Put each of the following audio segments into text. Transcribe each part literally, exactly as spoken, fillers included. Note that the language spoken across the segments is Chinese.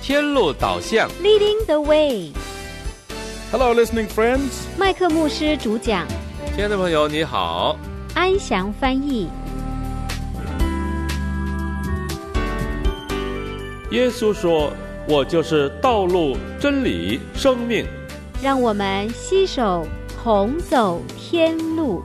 天路导向 Leading the way. Hello, listening friends. 麦克牧师主讲， 亲爱的朋友你好， 安祥翻译。 耶稣说，我就是道路、真理、生命。 让我们携手同走天路。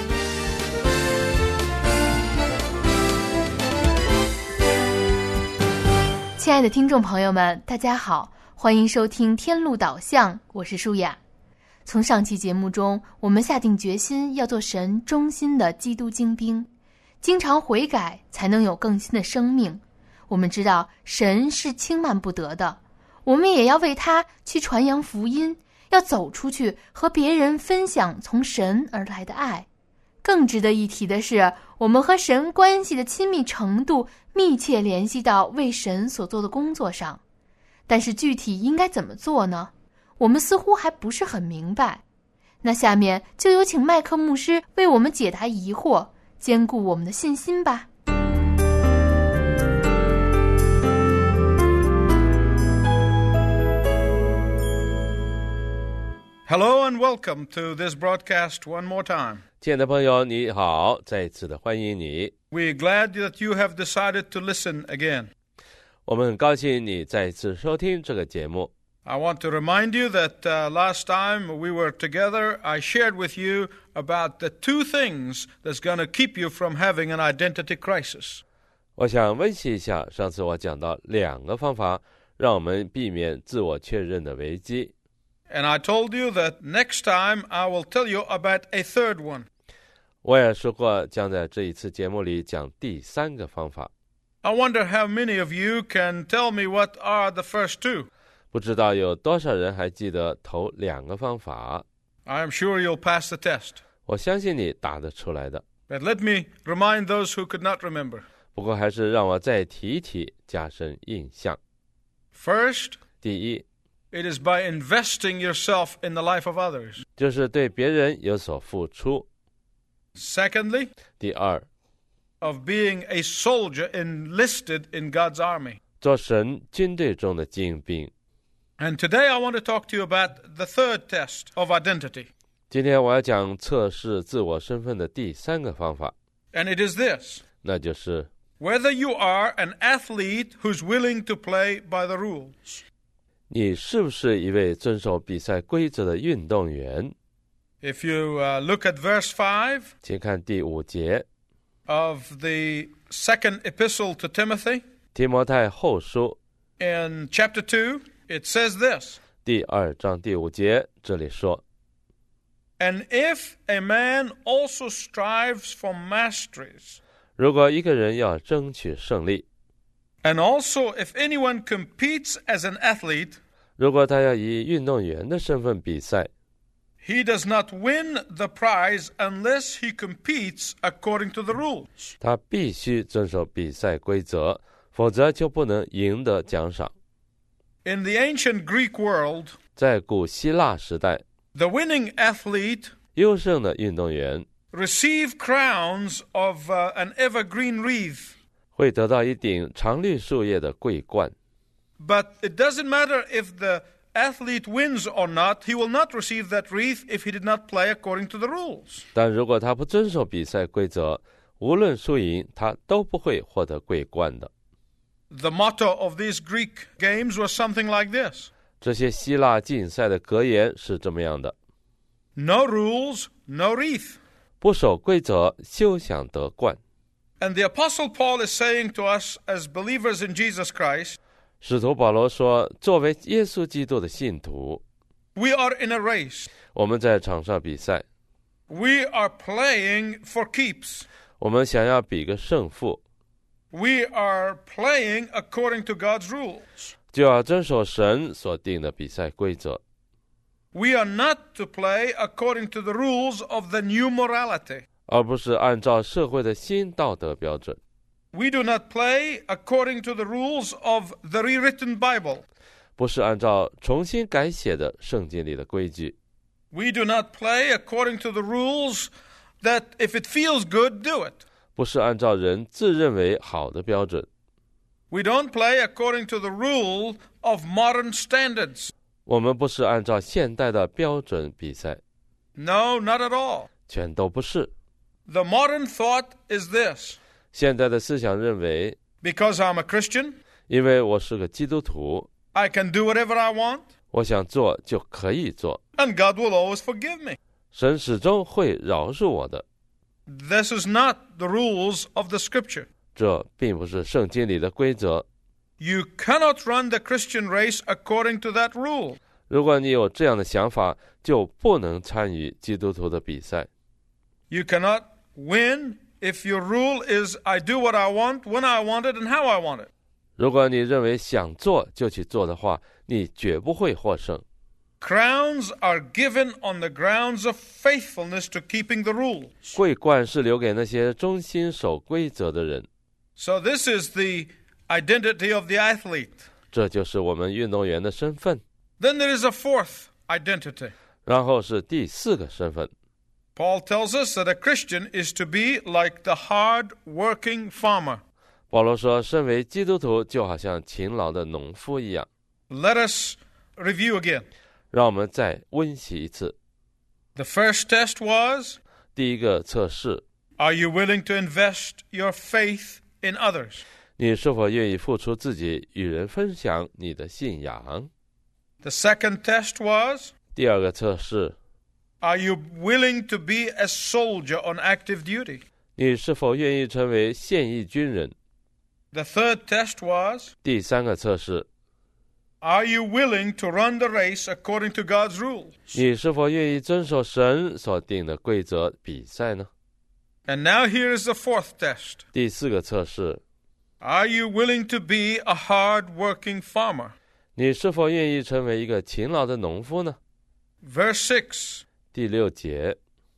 亲爱的听众朋友们，大家好，欢迎收听天路导向，我是舒雅。从上期节目中，我们下定决心要做神忠心的基督精兵，经常悔改才能有更新的生命。我们知道神是轻慢不得的，我们也要为他去传扬福音，要走出去和别人分享从神而来的爱。更值得一提的是，我们和神关系的亲密程度密切联系到为神所做的工作上。但是具体应该怎么做呢？我们似乎还不是很明白。那下面就有请麦克牧师为我们解答疑惑，坚固我们的信心吧。 Hello and welcome to this broadcast one more time. 亲爱的朋友你好，再一次的欢迎你。 We're glad that you have decided to listen again. 我们很高兴你再一次收听这个节目。 I want to remind you that uh, last time we were together, I shared with you about the two things that's going to keep you from having an identity crisis. 我想温习一下，上次我讲到两个方法，让我们避免自我确认的危机。 And I told you that next time I will tell you about a third one. 我也说过，将在这一次节目里讲第三个方法。 I wonder how many of you can tell me what are the first two. 不知道有多少人还记得头两个方法。 I am sure you'll pass the test. 我相信你答得出来的。 But let me remind those who could not remember. 不过还是让我再提一提，加深印象。 First, 第一， it is by investing yourself in the life of others. 就是对别人有所付出。 Secondly, 第二， of being a soldier enlisted in God's army. 做神军队中的精兵。 And today I want to talk to you about the third test of identity. 今天我要讲测试自我身份的第三个方法， And it is this. 那就是 Whether you are an athlete who's willing to play by the rules. 你是不是一位遵守比赛规则的运动员。 If you uh, look at verse five 请看第五节， of the second epistle to Timothy, 提摩太后书 in chapter two, it says this. 第二章第五节，这里说， And if a man also strives for masteries, 如果一个人要争取胜利， and also if anyone competes as an athlete, 如果他要以运动员的身份比赛， he does not win the prize unless he competes according to the rules. 他必须遵守比赛规则，否则就不能赢得奖赏。 In the ancient Greek world, 在古希腊时代， the winning athlete 优胜的运动员 received crowns of uh, an evergreen wreath. 会得到一顶常绿树叶的桂冠， But it doesn't matter if the athlete wins or not, he will not receive that wreath if he did not play according to the rules. 但如果他不遵守比赛规则，无论输赢，他都不会获得桂冠的。 The motto of these Greek games was something like this. 这些希腊竞赛的格言是这么样的： No rules, no wreath. 不守规则，休想得冠。 And the Apostle Paul is saying to us as believers in Jesus Christ, 使徒保罗说，作为耶稣基督的信徒， we are in a race. 我们在场上比赛， We are playing for keeps. 我们想要比个胜负， We are playing according to God's rules. 就要遵守神所定的比赛规则。 We are not to play according to the rules of the new morality. 而不是按照社会的新道德标准。 We do not play according to the rules of the rewritten Bible. 不是按照重新改写的圣经里的规矩。 We do not play according to the rules that if it feels good, do it. 不是按照人自认为好的标准。 We don't play according to the rule of modern standards. 我们不是按照现代的标准比赛， No, not at all. 全都不是。 The modern thought is this. 现代的思想认为， Because I'm a Christian, 因为我是个基督徒， I can do whatever I want, 我想做就可以做， and God will always forgive me. 神始终会饶恕我的。 This is not the rules of the Scripture. 这并不是圣经里的规则。 You cannot run the Christian race according to that rule. 如果你有这样的想法，就不能参与基督徒的比赛。 You cannot win if your rule is I do what I want, when I want it, and how I want it. 如果你认为想做就去做的话，你绝不会获胜。 Crowns are given on the grounds of faithfulness to keeping the rules. 桂冠是留给那些忠心守规则的人， So this is the identity of the athlete. 这就是我们运动员的身份。 Then there is a fourth identity. 然后是第四个身份， Paul tells us that a Christian is to be like the hard-working farmer. 保罗说，身为基督徒就好像勤劳的农夫一样。 Let us review again. 让我们再温习一次。 The first test was, 第一个测试， are you willing to invest your faith in others? 你是否愿意付出自己与人分享你的信仰？ The second test was, 第二个测试， are you willing to be a soldier on active duty? 你是否愿意成为现役军人？ The third test was, 第三个测试， are you willing to run the race according to God's rules? 你是否愿意遵守神所定的规则比赛呢？ And now here is the fourth test. 第四个测试， Are you willing to be a hard-working farmer? 你是否愿意成为一个勤劳的农夫呢？ Verse six, 第六节，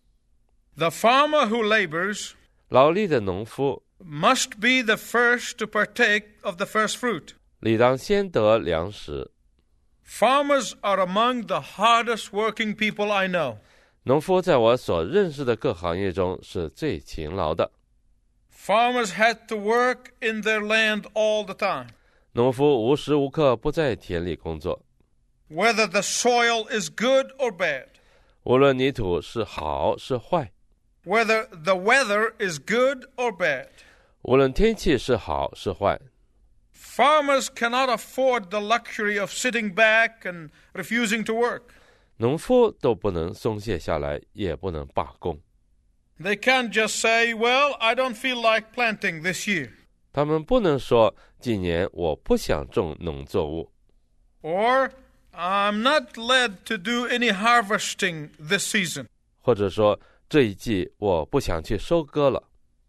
the farmer who labors 劳力的农夫 must be the first to partake of the first fruit. 理当先得粮食。 Farmers are among the hardest working people I know. 农夫在我所认识的各行业中是最勤劳的。 Farmers had to work in their land all the time. 农夫无时无刻不在田里工作， Whether the soil is good or bad, 无论泥土是好是坏， whether the weather is good or bad. 无论天气是好是坏， Farmers cannot afford the luxury of sitting back and refusing to work. 农夫都不能松懈下来，也不能罢工。 They can't just say, well, I don't feel like planting this year. 他们不能说今年我不想种农作物， Or, I'm not led to do any harvesting this season. 或者说这一季我不想去收割了，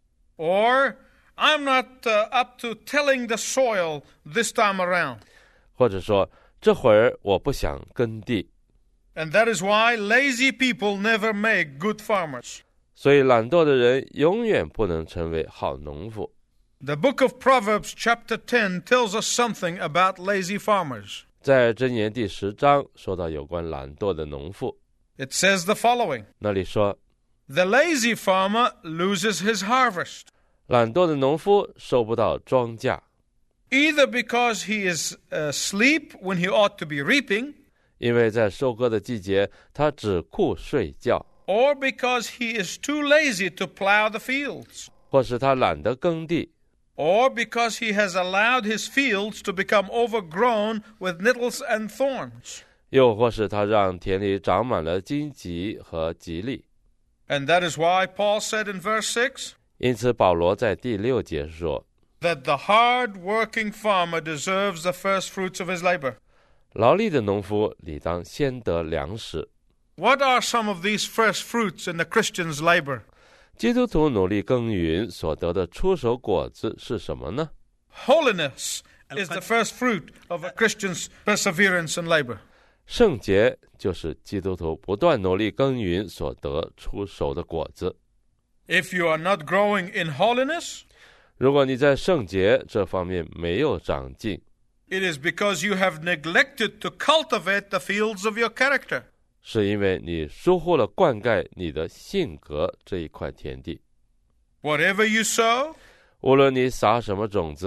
Or, I'm not uh, up to tilling the soil this time around. 或者说这会儿我不想耕地。 And that is why lazy people never make good farmers. 所以懒惰的人永远不能成为好农夫。 The book of Proverbs chapter ten tells us something about lazy farmers. 在箴言第十章说到有关懒惰的农妇， It says the following, 那里说， the lazy farmer loses his harvest, 懒惰的农夫收不到庄稼， either because he is asleep when he ought to be reaping, 因为在收割的季节他只顾睡觉， or because he is too lazy to plow the fields, 或是他懒得耕地， or because he has allowed his fields to become overgrown with nettles and thorns. 又或是他让田里长满了荆棘和棘藜。 And that is why Paul said in verse six, 因此保罗在第六节说， that the hard-working farmer deserves the first fruits of his labor. 劳力的农夫理当先得粮食。 What are some of these first fruits in the Christian's labor? 基督徒努力耕耘所得的出手果子是什么呢？ Holiness is the first fruit of a Christian's perseverance and labor. 圣洁就是基督徒不断努力耕耘所得出手的果子。 If you are not growing in holiness, 如果你在圣洁这方面没有长进， it is because you have neglected to cultivate the fields of your character. 是因为你疏忽了灌溉你的性格这一块田地。 Whatever you sow, 无论你撒什么种子，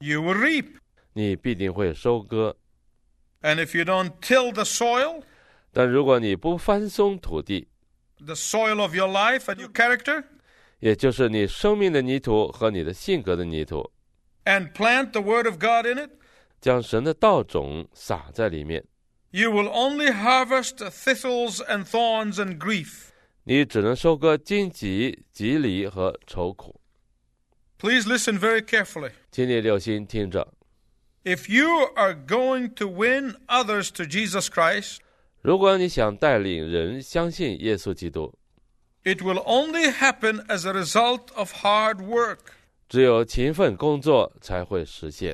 you will reap. 你必定会收割。 And if you don't till the soil, 但如果你不翻松土地， the soil of your life and your character, 也就是你生命的泥土和你的性格的泥土， and plant the word of God in it, 将神的道种撒在里面， you will only harvest thistles and thorns and grief. 你只能收割荆棘、棘藜和愁苦。 Please listen very carefully. 请你留心听着， If you are going to win others to Jesus Christ, 如果你想带领人相信耶稣基督， it will only happen as a result of hard work. 只有勤奋工作才会实现。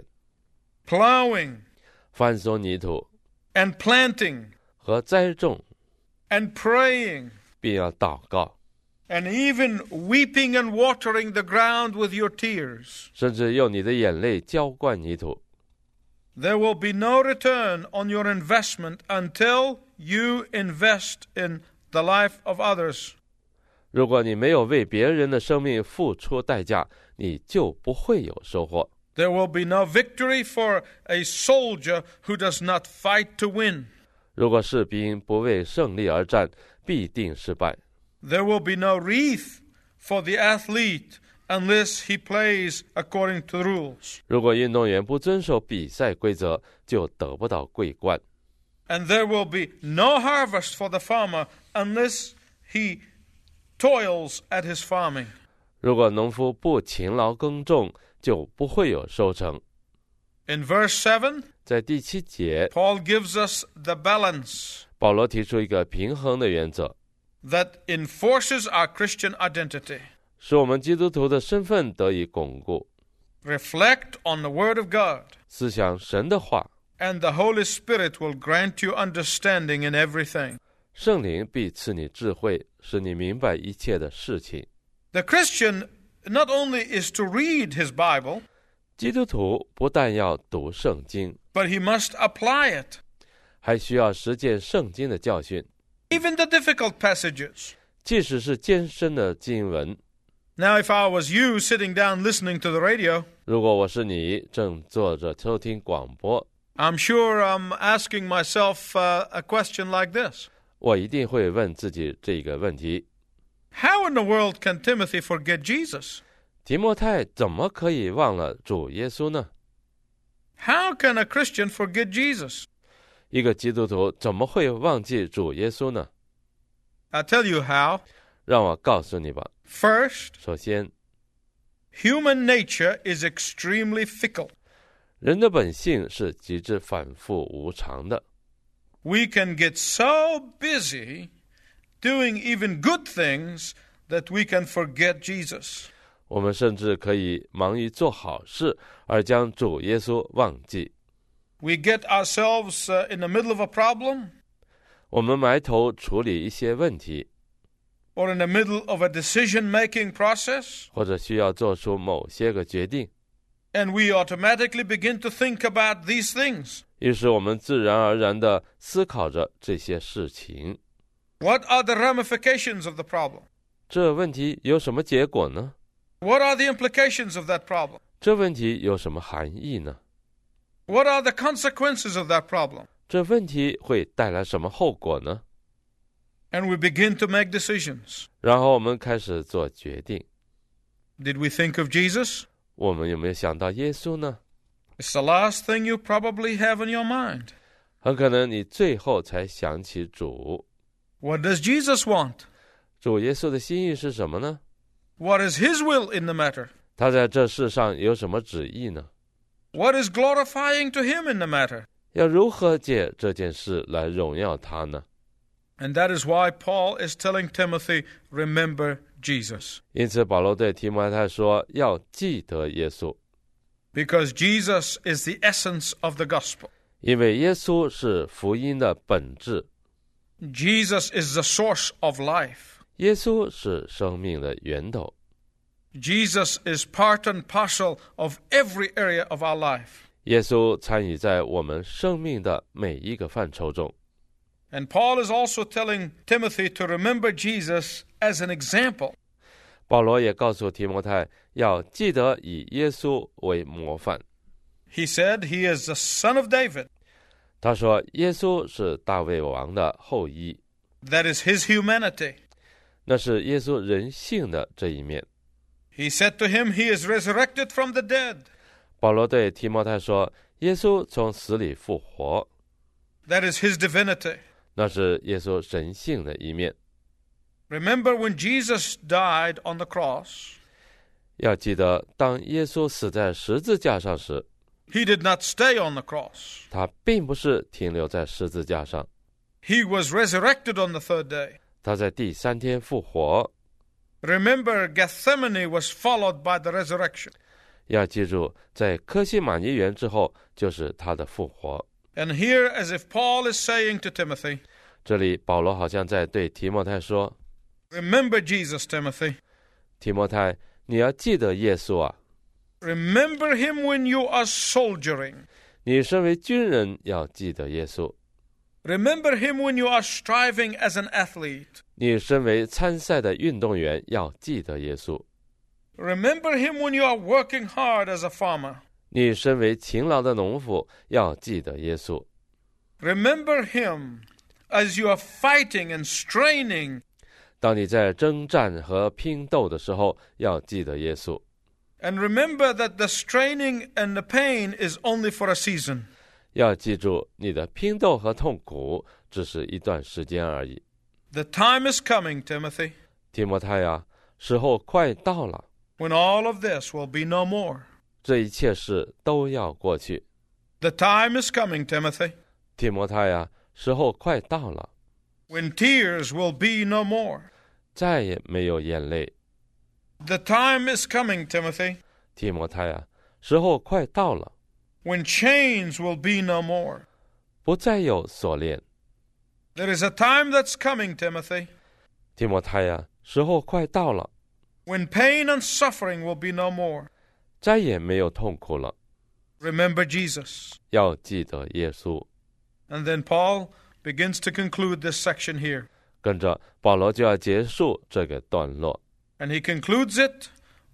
Plowing 翻松泥土 and planting 和栽种， and praying 并要祷告， and even weeping and watering the ground with your tears. 甚至用你的眼泪浇灌泥土。 There will be no return on your investment until you invest in the life of others. 如果你没有为别人的生命付出代价，你就不会有收获。 There will be no victory for a soldier who does not fight to win. 如果士兵不为胜利而战，必定失败。 There will be no wreath for the athlete unless he plays according to the rules. 如果运动员不遵守比赛规则，就得不到桂冠。 And there will be no harvest for the farmer unless he toils at his farming. 如果农夫不勤劳耕种，就不会有收成。 In verse seven, 在第七节， Paul gives us the balance 保罗提出一个平衡的原则， that enforces our Christian identity. 使我们基督徒的身份得以巩固。 Reflect on the Word of God, 思想神的话， and the Holy Spirit will grant you understanding in everything. 圣灵必赐你智慧，使你明白一切的事情。 The Christian not only is to read his Bible, 基督徒不但要读圣经， but he must apply it. 还需要实践圣经的教训， Even the difficult passages. 即使是艰深的经文。 Now, if I was you sitting down listening to the radio, 如果我是你，正坐着收听广播， I'm sure I'm asking myself uh, a question like this. 我一定会问自己这个问题： How in the world can Timothy forget Jesus? 提摩太怎么可以忘了主耶稣呢？ How can a Christian forget Jesus? 一个基督徒怎么会忘记主耶稣呢？ I'll tell you how. 让我告诉你吧。 First, 首先， human nature is extremely fickle. 人的本性是极致反复无常的。 We can get so busy doing even good things that we can forget Jesus. 我们甚至可以忙于做好事，而将主耶稣忘记。 We get ourselves uh, in the middle of a problem, 我们埋头处理一些问题， or in the middle of a decision-making process, 或者需要做出某些个决定， and we automatically begin to think about these things. 于是我们自然而然地思考着这些事情。 What are the ramifications of the problem? 这问题有什么结果呢？ What are the implications of that problem? 这问题有什么含义呢？ What are the consequences of that problem? 这问题会带来什么后果呢？ And we begin to make decisions. 然后我们开始做决定。 Did we think of Jesus? 我们有没有想到耶稣呢？ It's the last thing you probably have in your mind. 很可能你最后才想起主。 What does Jesus want? 主耶稣的心意是什么呢？ What is his will in the matter? 他在这世上有什么旨意呢？ What is glorifying to him in the matter? 要如何借这件事来荣耀他呢？ And that is why Paul is telling Timothy, remember Jesus. 因此保罗对提摩太说，要记得耶稣， Because Jesus is the essence of the gospel. 因为耶稣是福音的本质， Jesus is the source of life. 耶稣是生命的源头， Jesus is part and parcel of every area of our life. 耶稣参与在我们生命的每一个范畴中。 And Paul is also telling Timothy to remember Jesus as an example. 保罗也告诉提摩太，要记得以耶稣为模范。 He said he is the son of David. 他说耶稣是大卫王的后裔， That is his humanity. 那是耶稣人性的这一面。 He said to him, he is resurrected from the dead. 保罗对提摩太说，耶稣从死里复活， That is his divinity. 那是耶稣神性的一面。 Remember when Jesus died on the cross, 要记得，当耶稣死在十字架上时， he did not stay on the cross. 他并不是停留在十字架上， He was resurrected on the third day. 他在第三天复活。 Remember, Gethsemane was followed by the resurrection. 要记住，在科西玛尼园之后，就是他的复活。 And here, as if Paul is saying to Timothy, 这里保罗好像在对提摩太说， remember Jesus, Timothy. 提摩太，你要记得耶稣啊， Remember him when you are soldiering. 你身为军人要记得耶稣， Remember him when you are striving as an athlete. 你身为参赛的运动员要记得耶稣， Remember him when you are working hard as a farmer. 你身为勤劳的农夫要记得耶稣， Remember him as you are fighting and straining. 当你在征战和拼斗的时候要记得耶稣， And remember that the straining and the pain is only for a season. 要记住你的拼斗和痛苦只是一段时间而已。 The time is coming, Timothy, 提摩太啊，时候快到了， when all of this will be no more. 这一切事都要过去。 The time is coming, Timothy, 提摩太啊，时候快到了， when tears will be no more. 再也没有眼泪。 The time is coming, Timothy, 提摩太啊，时候快到了， when chains will be no more. 不再有锁链。 There is a time that's coming, Timothy, 提摩太呀、啊，时候快到了， when pain and suffering will be no more. 再也没有痛苦了。 Remember Jesus. 要记得耶稣。 And then Paul begins to conclude this section here. 跟着保罗就要结束这个段落， And he concludes it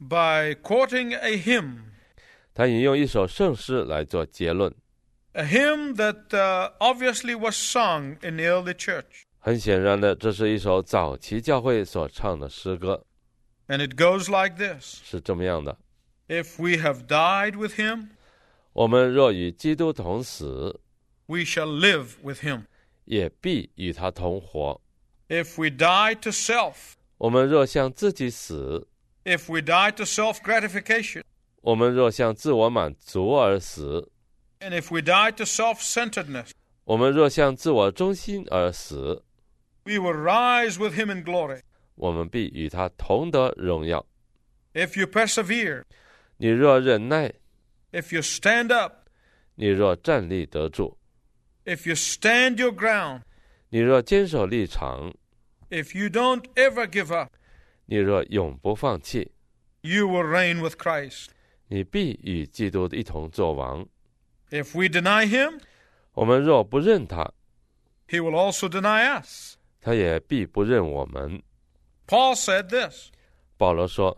by quoting a hymn. 他引用一首圣诗来做结论。 A hymn that uh, obviously was sung in the early church. 很显然的，这是一首早期教会所唱的诗歌， And it goes like this. 是这么样的： If we have died with him, 我们若与基督同死， we shall live with him. 也必与他同活。 If we die to self, 我们若向自己死， if we die to self-gratification, 我们若向自我满足而死， and if we die to self-centeredness, 我们若向自我中心而死， we will rise with him in glory. 我们必与他同得荣耀。 If you persevere, 你若忍耐， if you stand up, 你若站立得住， if you stand your ground, 你若坚守立场， if you don't ever give up, 你若永不放弃， you will reign with Christ. 你必与基督一同作王。 If we deny him, 我们若不认他， he will also deny us. 他也必不认我们。 Paul said this, 保罗说，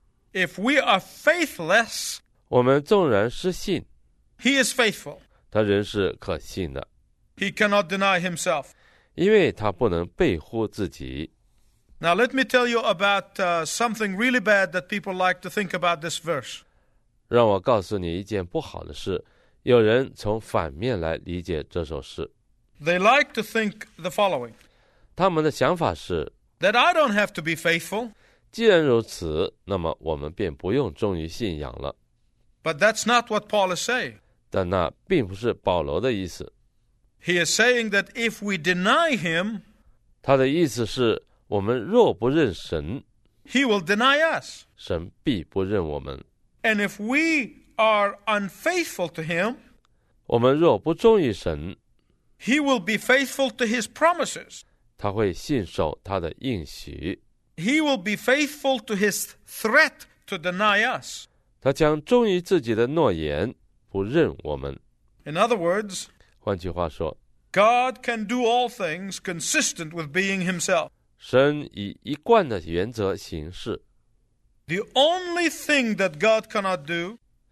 if we are faithless, 我们纵然失信， he is faithful. 他仍是可信的， He cannot deny himself. 因为他不能背乎自己。 Now let me tell you about uh, something really bad that people like to think about this verse. 让我告诉你一件不好的事，有人从反面来理解这首诗。 They like to think the following, 他们的想法是， that I don't have to be faithful, 既然如此，那么我们便不用忠于信仰了。 but that's not what Paul is saying. 但那并不是保罗的意思， He is saying that if we deny him, 他的意思是，我们若不认神， he will deny us. 神必不认我们。 And if we are unfaithful to him, 我们若不忠于神， he will be faithful to his promises. 他会信守他的应许， He will be faithful to his threat to deny us. 他将忠于自己的诺言，不认我们。 In other words, 换句话说， God can do all things consistent with being himself. 神以一贯的原则行事， The only thing that God cannot do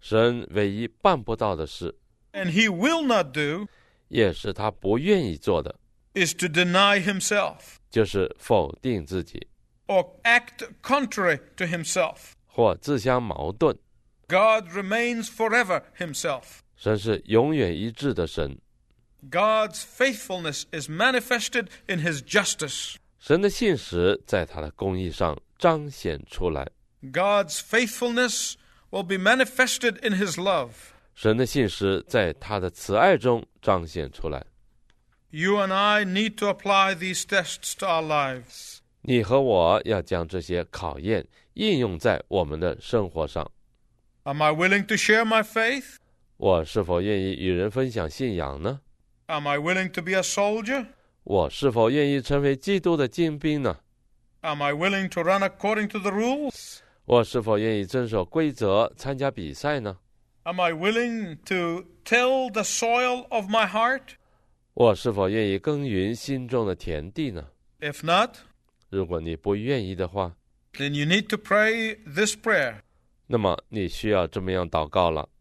神唯一办不到的事， and he will not do, 也是他不愿意做的， is to deny himself 就是否定自己， or act contrary to himself. 或自相矛盾。 God remains forever himself. 神是永远一致的神， God's faithfulness is manifested in his justice. 神的信实在他的公义上彰显出来， God's faithfulness will be manifested in his love. 神的信实在他的慈爱中彰显出来。 You and I need to apply these tests to our lives. 你和我要将这些考验应用在我们的生活上。 Am I willing to share my faith? 我是否愿意与人分享信仰呢？ Am I willing to be a soldier? 我是否愿意成为基督的精兵呢？ Am I willing to run according to the rules? 我是否愿意遵守规则参加比赛呢？ Am I willing to till the soil of my heart? 我是否愿意耕耘心中的田地呢？ If not, 如果你不愿意的话， then you need to pray this prayer. 那么你需要这么样祷告了。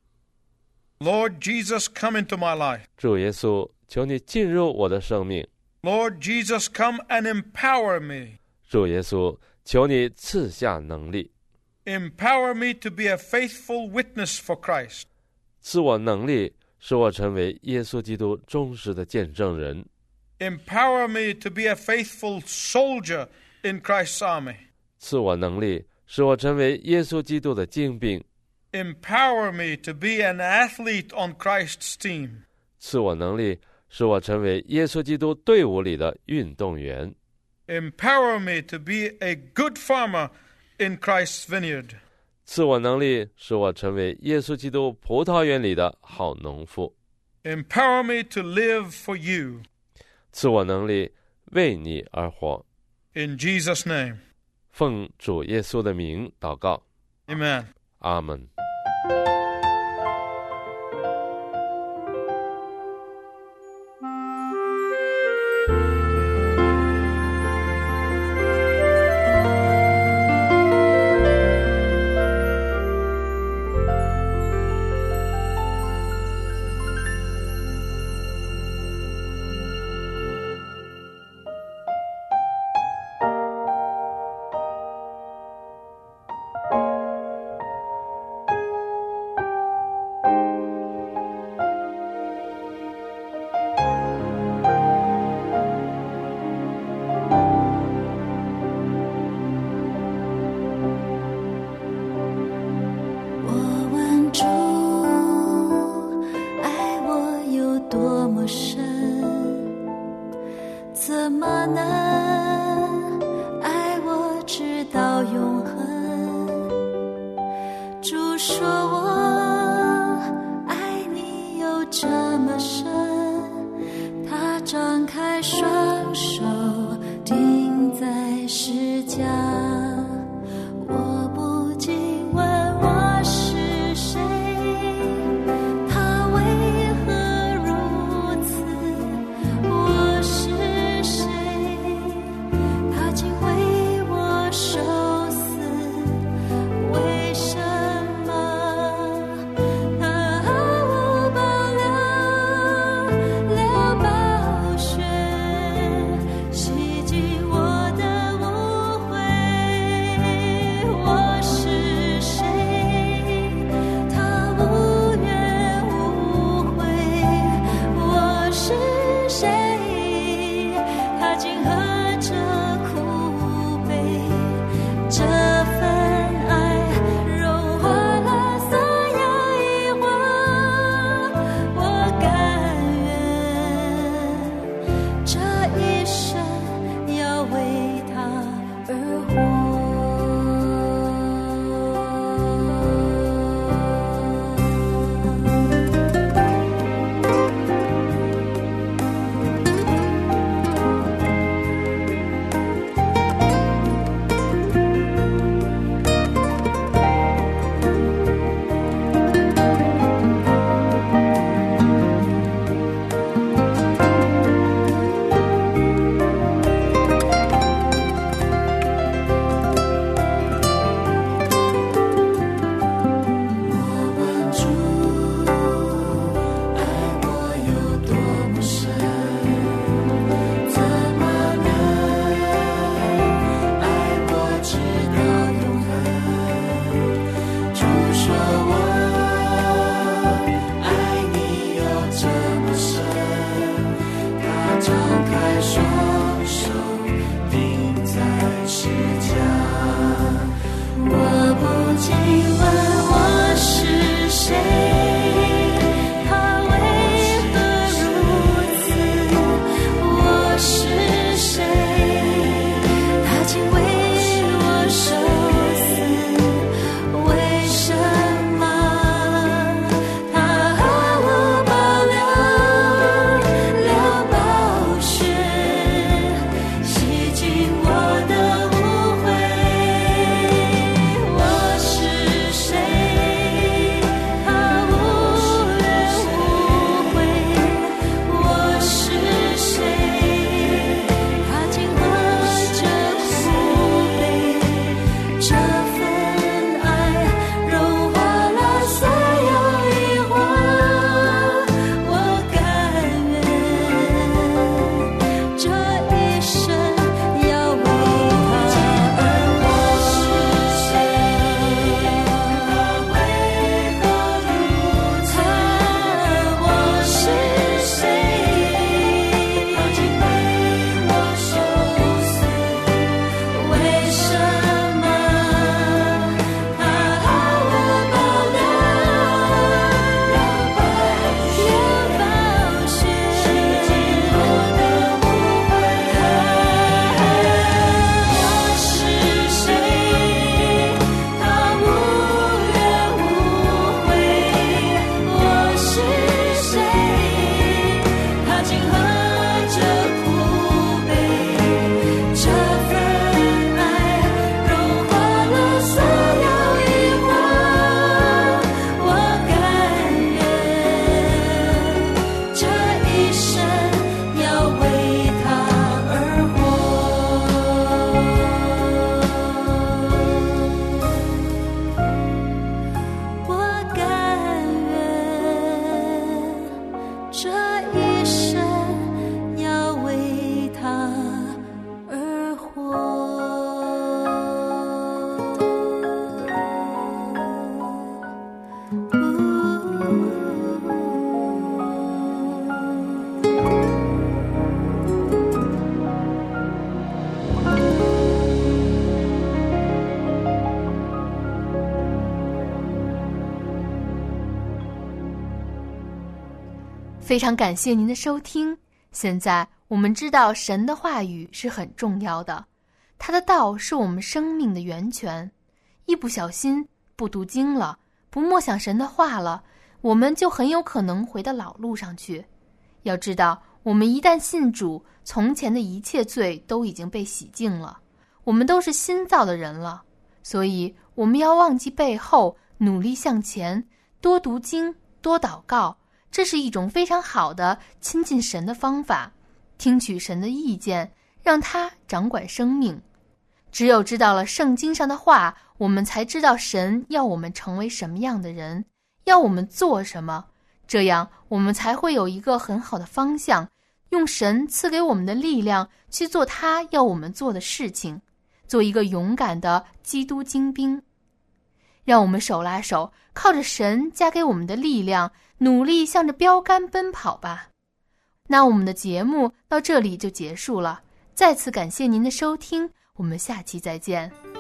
Lord Jesus, come into my life. 主耶稣，求你进入我的生命。 Lord Jesus, come and empower me. 主耶稣，求你赐下能力， Empower me to be a faithful witness for Christ. 赐我能力，使我成为耶稣基督忠实的见证人。 Empower me to be a faithful soldier in Christ's army. 赐我能力，使我成为耶稣基督的精兵。 Empower me to be an athlete on Christ's team. 赐我能力，使我成为耶稣基督队伍里的运动员。 Empower me to be a good farmer in Christ's vineyard. 赐我能力，使我成为耶稣基督葡萄园里的好农夫。 Empower me to live for you. 赐我能力，为你而活。 In Jesus' name, 奉主耶稣的名祷告， amen. 阿门。 洗净我的污秽。 非常感谢您的收听。现在我们知道神的话语是很重要的，他的道是我们生命的源泉。一不小心不读经了，不默想神的话了，我们就很有可能回到老路上去。要知道，我们一旦信主，从前的一切罪都已经被洗净了，我们都是新造的人了。所以我们要忘记背后，努力向前，多读经，多祷告，这是一种非常好的亲近神的方法。听取神的意见，让他掌管生命。只有知道了圣经上的话，我们才知道神要我们成为什么样的人，要我们做什么，这样我们才会有一个很好的方向，用神赐给我们的力量去做他要我们做的事情，做一个勇敢的基督精兵。让我们手拉手，靠着神加给我们的力量，努力向着标杆奔跑吧。那我们的节目到这里就结束了，再次感谢您的收听，我们下期再见。